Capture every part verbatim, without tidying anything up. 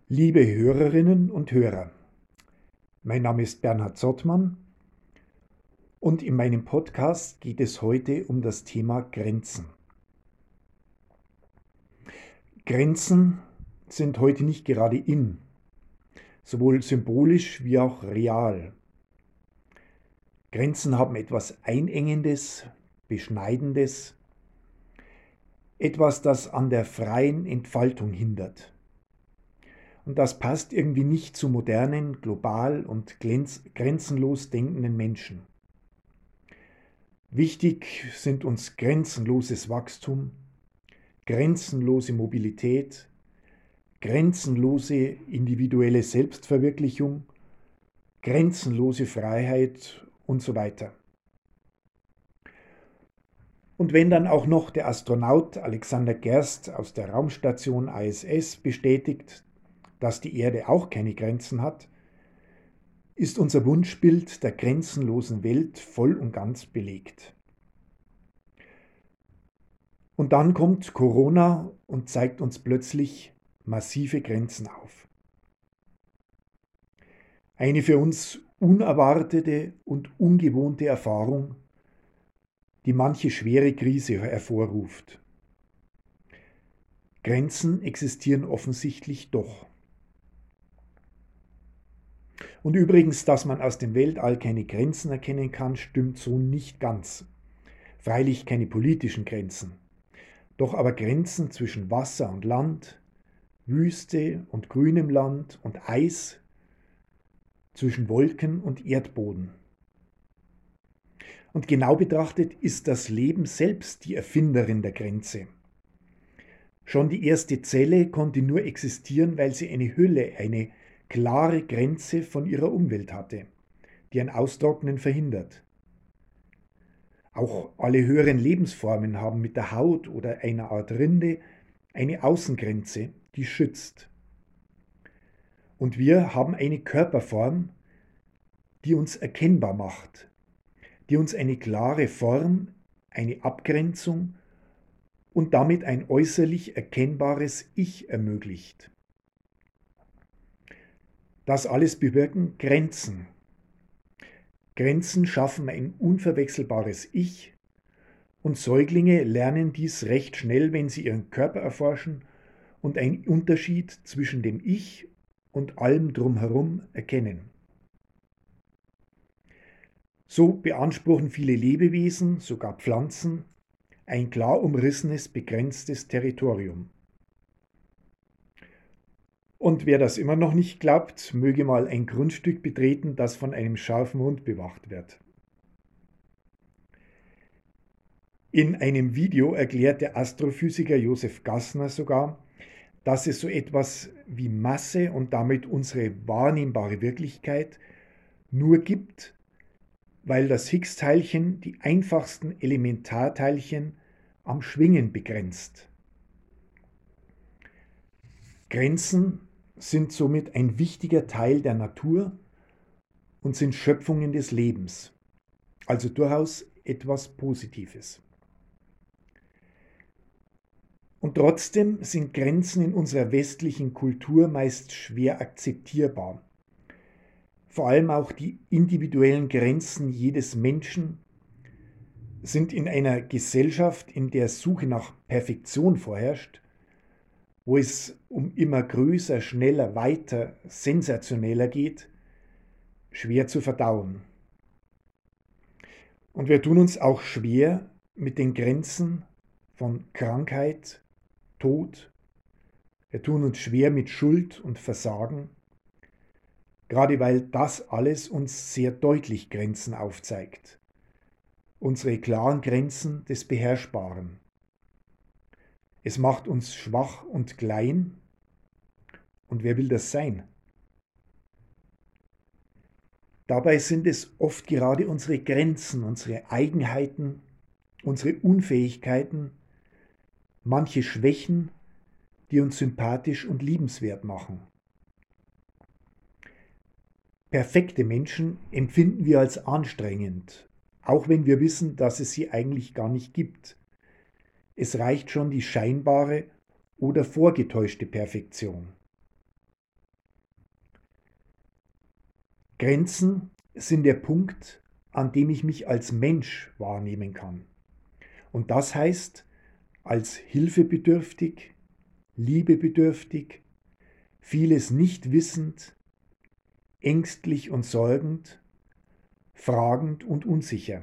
Liebe Hörerinnen und Hörer, mein Name ist Bernhard Zottmann und in meinem Podcast geht es heute um das Thema Grenzen. Grenzen sind heute nicht gerade in, sowohl symbolisch wie auch real. Grenzen haben etwas Einengendes, Beschneidendes, etwas, das an der freien Entfaltung hindert. Und das passt irgendwie nicht zu modernen, global und grenzenlos denkenden Menschen. Wichtig sind uns grenzenloses Wachstum, grenzenlose Mobilität, grenzenlose individuelle Selbstverwirklichung, grenzenlose Freiheit und so weiter. Und wenn dann auch noch der Astronaut Alexander Gerst aus der Raumstation I S S bestätigt, dass die Erde auch keine Grenzen hat, ist unser Wunschbild der grenzenlosen Welt voll und ganz belegt. Und dann kommt Corona und zeigt uns plötzlich massive Grenzen auf. Eine für uns unerwartete und ungewohnte Erfahrung, die manche schwere Krise hervorruft. Grenzen existieren offensichtlich doch. Und übrigens, dass man aus dem Weltall keine Grenzen erkennen kann, stimmt so nicht ganz. Freilich keine politischen Grenzen, doch aber Grenzen zwischen Wasser und Land, Wüste und grünem Land und Eis, zwischen Wolken und Erdboden. Und genau betrachtet ist das Leben selbst die Erfinderin der Grenze. Schon die erste Zelle konnte nur existieren, weil sie eine Hülle, eine klare Grenze von ihrer Umwelt hatte, die ein Austrocknen verhindert. Auch alle höheren Lebensformen haben mit der Haut oder einer Art Rinde eine Außengrenze, die schützt. Und wir haben eine Körperform, die uns erkennbar macht, die uns eine klare Form, eine Abgrenzung und damit ein äußerlich erkennbares Ich ermöglicht. Das alles bewirken Grenzen. Grenzen schaffen ein unverwechselbares Ich und Säuglinge lernen dies recht schnell, wenn sie ihren Körper erforschen und einen Unterschied zwischen dem Ich und allem drumherum erkennen. So beanspruchen viele Lebewesen, sogar Pflanzen, ein klar umrissenes, begrenztes Territorium. Und wer das immer noch nicht glaubt, möge mal ein Grundstück betreten, das von einem scharfen Hund bewacht wird. In einem Video erklärt der Astrophysiker Josef Gassner sogar, dass es so etwas wie Masse und damit unsere wahrnehmbare Wirklichkeit nur gibt, weil das Higgs-Teilchen die einfachsten Elementarteilchen am Schwingen begrenzt. Grenzen sind somit ein wichtiger Teil der Natur und sind Schöpfungen des Lebens, also durchaus etwas Positives. Und trotzdem sind Grenzen in unserer westlichen Kultur meist schwer akzeptierbar. Vor allem auch die individuellen Grenzen jedes Menschen sind in einer Gesellschaft, in der Suche nach Perfektion vorherrscht, wo es um immer größer, schneller, weiter, sensationeller geht, schwer zu verdauen. Und wir tun uns auch schwer mit den Grenzen von Krankheit, Tod. Wir tun uns schwer mit Schuld und Versagen, gerade weil das alles uns sehr deutlich Grenzen aufzeigt. Unsere klaren Grenzen des Beherrschbaren. Es macht uns schwach und klein. Und wer will das sein? Dabei sind es oft gerade unsere Grenzen, unsere Eigenheiten, unsere Unfähigkeiten, manche Schwächen, die uns sympathisch und liebenswert machen. Perfekte Menschen empfinden wir als anstrengend, auch wenn wir wissen, dass es sie eigentlich gar nicht gibt. Es reicht schon die scheinbare oder vorgetäuschte Perfektion. Grenzen sind der Punkt, an dem ich mich als Mensch wahrnehmen kann. Und das heißt, als hilfebedürftig, liebebedürftig, vieles nicht wissend, ängstlich und sorgend, fragend und unsicher.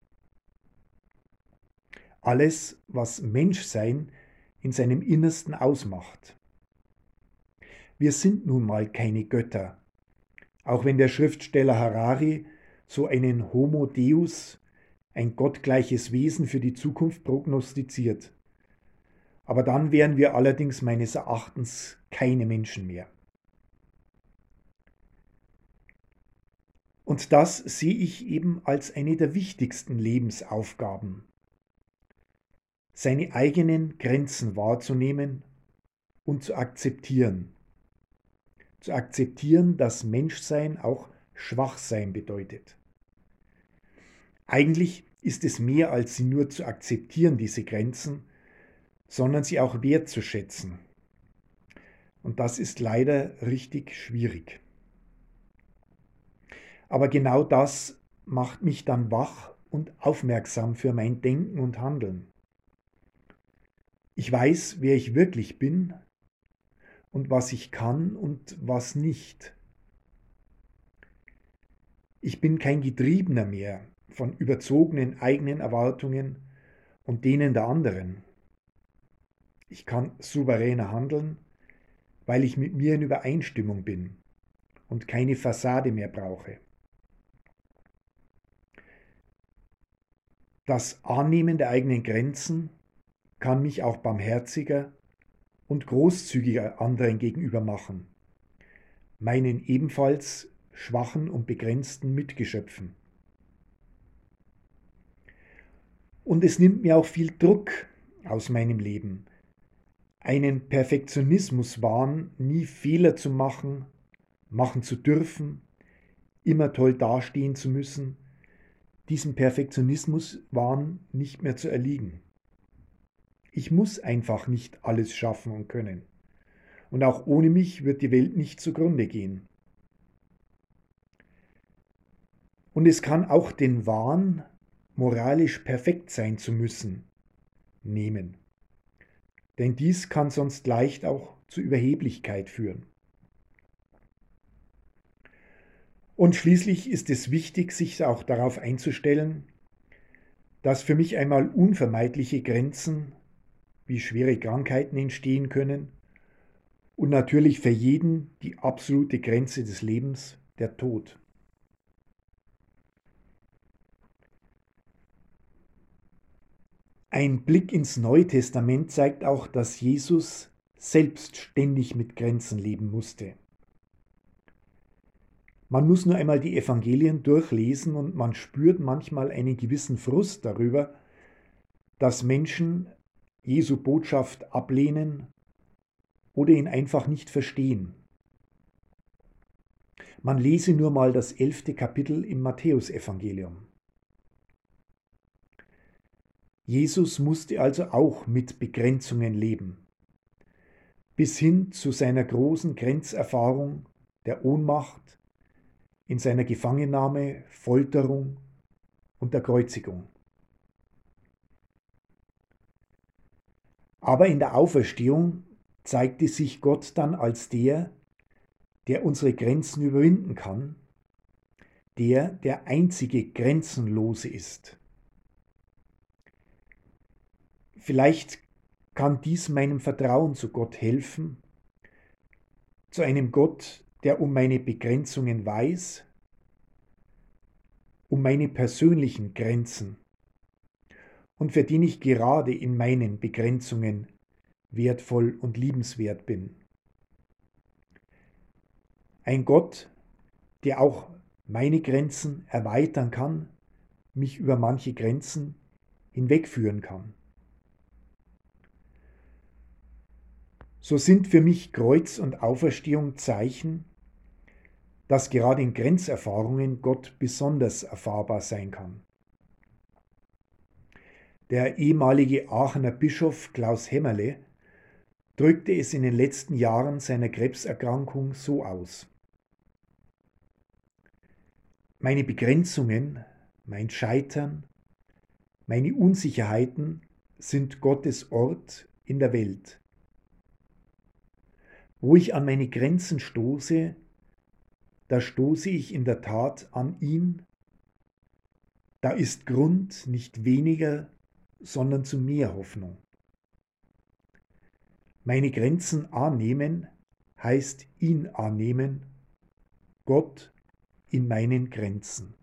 Alles, was Menschsein in seinem Innersten ausmacht. Wir sind nun mal keine Götter, auch wenn der Schriftsteller Harari so einen Homo Deus, ein gottgleiches Wesen für die Zukunft prognostiziert. Aber dann wären wir allerdings meines Erachtens keine Menschen mehr. Und das sehe ich eben als eine der wichtigsten Lebensaufgaben. Seine eigenen Grenzen wahrzunehmen und zu akzeptieren. Zu akzeptieren, dass Menschsein auch Schwachsein bedeutet. Eigentlich ist es mehr als sie nur zu akzeptieren, diese Grenzen, sondern sie auch wertzuschätzen. Und das ist leider richtig schwierig. Aber genau das macht mich dann wach und aufmerksam für mein Denken und Handeln. Ich weiß, wer ich wirklich bin und was ich kann und was nicht. Ich bin kein Getriebener mehr von überzogenen eigenen Erwartungen und denen der anderen. Ich kann souveräner handeln, weil ich mit mir in Übereinstimmung bin und keine Fassade mehr brauche. Das Annehmen der eigenen Grenzen kann mich auch barmherziger und großzügiger anderen gegenüber machen, meinen ebenfalls schwachen und begrenzten Mitgeschöpfen. Und es nimmt mir auch viel Druck aus meinem Leben, einen Perfektionismuswahn, nie Fehler zu machen, machen zu dürfen, immer toll dastehen zu müssen, diesem Perfektionismuswahn nicht mehr zu erliegen. Ich muss einfach nicht alles schaffen und können. Und auch ohne mich wird die Welt nicht zugrunde gehen. Und es kann auch den Wahn, moralisch perfekt sein zu müssen, nehmen. Denn dies kann sonst leicht auch zu Überheblichkeit führen. Und schließlich ist es wichtig, sich auch darauf einzustellen, dass für mich einmal unvermeidliche Grenzen wie schwere Krankheiten entstehen können und natürlich für jeden die absolute Grenze des Lebens, der Tod. Ein Blick ins Neue Testament zeigt auch, dass Jesus selbst ständig mit Grenzen leben musste. Man muss nur einmal die Evangelien durchlesen und man spürt manchmal einen gewissen Frust darüber, dass Menschen Jesu Botschaft ablehnen oder ihn einfach nicht verstehen. Man lese nur mal das elfte Kapitel im Matthäusevangelium. Jesus musste also auch mit Begrenzungen leben, bis hin zu seiner großen Grenzerfahrung der Ohnmacht, in seiner Gefangennahme, Folterung und der Kreuzigung. Aber in der Auferstehung zeigte sich Gott dann als der, der unsere Grenzen überwinden kann, der der einzige Grenzenlose ist. Vielleicht kann dies meinem Vertrauen zu Gott helfen, zu einem Gott, der um meine Begrenzungen weiß, um meine persönlichen Grenzen und für den ich gerade in meinen Begrenzungen wertvoll und liebenswert bin. Ein Gott, der auch meine Grenzen erweitern kann, mich über manche Grenzen hinwegführen kann. So sind für mich Kreuz und Auferstehung Zeichen, dass gerade in Grenzerfahrungen Gott besonders erfahrbar sein kann. Der ehemalige Aachener Bischof Klaus Hämmerle drückte es in den letzten Jahren seiner Krebserkrankung so aus: Meine Begrenzungen, mein Scheitern, meine Unsicherheiten sind Gottes Ort in der Welt. Wo ich an meine Grenzen stoße, da stoße ich in der Tat an ihn. Da ist Grund nicht weniger, sondern zu mehr Hoffnung. Meine Grenzen annehmen heißt ihn annehmen, Gott in meinen Grenzen.